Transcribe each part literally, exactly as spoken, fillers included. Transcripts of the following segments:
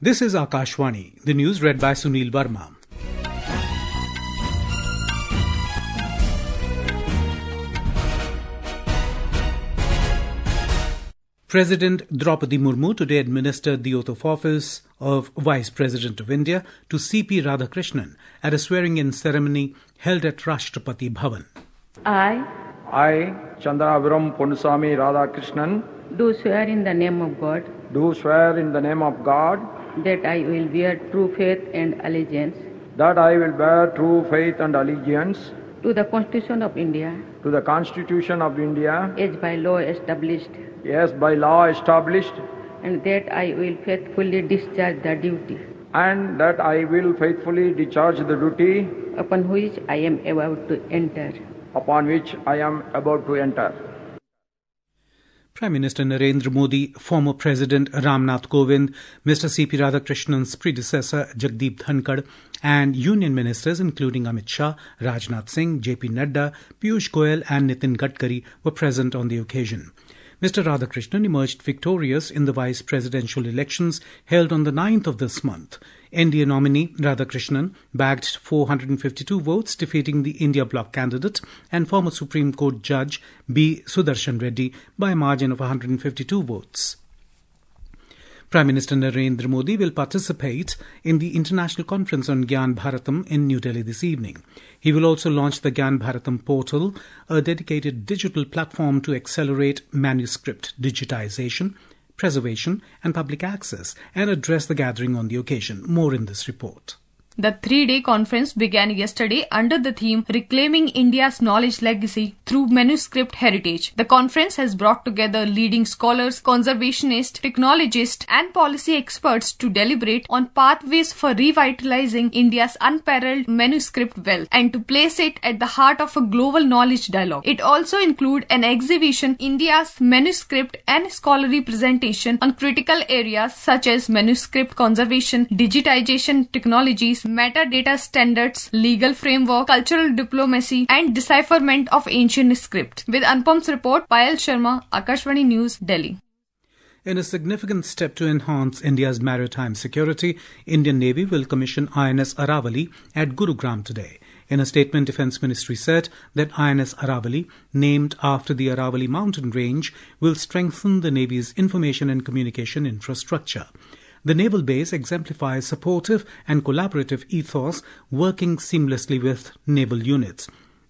This is Akashvani, the news read by Sunil Verma. President Draupadi Murmu today administered the oath of office of Vice President of India to C P Radhakrishnan at a swearing-in ceremony held at Rashtrapati Bhavan. I, I, Chandraviram Ponnusamy Radhakrishnan, do swear in the name of God do swear in the name of God that I will bear true faith and allegiance that I will bear true faith and allegiance to the Constitution of India to the Constitution of India as by law established, as by law established, and that I will faithfully discharge the duty and that I will faithfully discharge the duty upon which I am about to enter. upon which I am about to enter. Prime Minister Narendra Modi, former President Ramnath Kovind, Mister C P Radhakrishnan's predecessor Jagdeep Dhankad, and Union Ministers including Amit Shah, Rajnath Singh, J P Nadda, Piyush Goyal and Nitin Gadkari were present on the occasion. Mister Radhakrishnan emerged victorious in the vice presidential elections held on the ninth of this month. N D A nominee Radhakrishnan bagged four hundred fifty-two votes, defeating the India Bloc candidate and former Supreme Court Judge B. Sudarshan Reddy by a margin of one hundred fifty-two votes. Prime Minister Narendra Modi will participate in the International Conference on Gyan Bharatam in New Delhi this evening. He will also launch the Gyan Bharatam portal, a dedicated digital platform to accelerate manuscript digitization, preservation and public access, and address the gathering on the occasion. More in this report. The three-day conference began yesterday under the theme Reclaiming India's Knowledge Legacy Through Manuscript Heritage. The conference has brought together leading scholars, conservationists, technologists and policy experts to deliberate on pathways for revitalizing India's unparalleled manuscript wealth and to place it at the heart of a global knowledge dialogue. It also includes an exhibition, India's Manuscript and Scholarly Presentation on critical areas such as manuscript conservation, digitization technologies, metadata standards, legal framework, cultural diplomacy and decipherment of ancient script. With Anupam's report, Payal Sharma, Akashvani News, Delhi. In a significant step to enhance India's maritime security, Indian Navy will commission I N S Aravali at Gurugram today. In a statement, Defence Ministry said that I N S Aravali, named after the Aravali mountain range, will strengthen the Navy's information and communication infrastructure. The naval base exemplifies supportive and collaborative ethos, working seamlessly with naval units,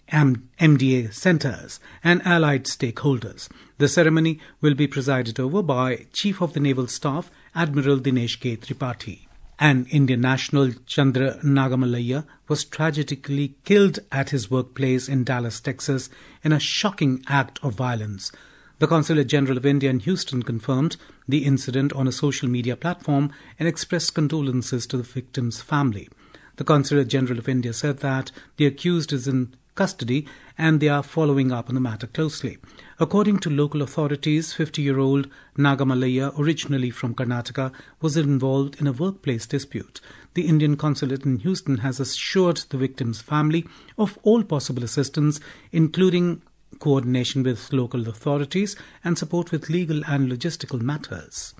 M D A centres and allied stakeholders. The ceremony will be presided over by Chief of the Naval Staff, Admiral Dinesh K. Tripathi. An Indian national, Chandra Nagamalaya, was tragically killed at his workplace in Dallas, Texas, in a shocking act of violence. The Consulate General of India in Houston confirmed the incident on a social media platform and expressed condolences to the victim's family. The Consulate General of India said that the accused is in custody and they are following up on the matter closely. According to local authorities, fifty-year-old Nagamalaya, originally from Karnataka, was involved in a workplace dispute. The Indian Consulate in Houston has assured the victim's family of all possible assistance, including coordination with local authorities and support with legal and logistical matters.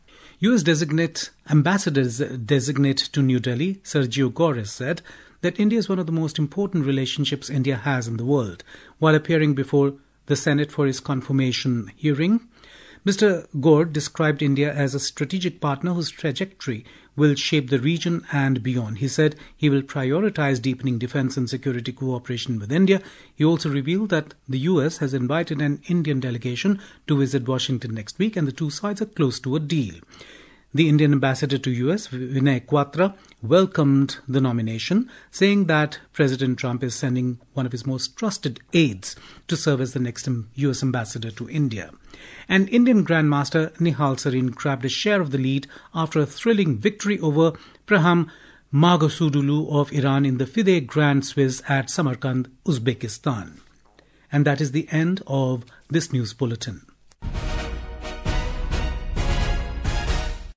U S designate Ambassador designate to New Delhi, Sergio Gores, said that India is one of the most important relationships India has in the world. While appearing before the Senate for his confirmation hearing, Mister Gore described India as a strategic partner whose trajectory will shape the region and beyond. He said he will prioritize deepening defense and security cooperation with India. He also revealed that the U S has invited an Indian delegation to visit Washington next week and the two sides are close to a deal. The Indian ambassador to U S, Vinay Quatra, welcomed the nomination, saying that President Trump is sending one of his most trusted aides to serve as the next U S ambassador to India. And Indian Grandmaster Nihal Sarin grabbed a share of the lead after a thrilling victory over Praham Maghsoodloo of Iran in the FIDE Grand Swiss at Samarkand, Uzbekistan. And that is the end of this news bulletin.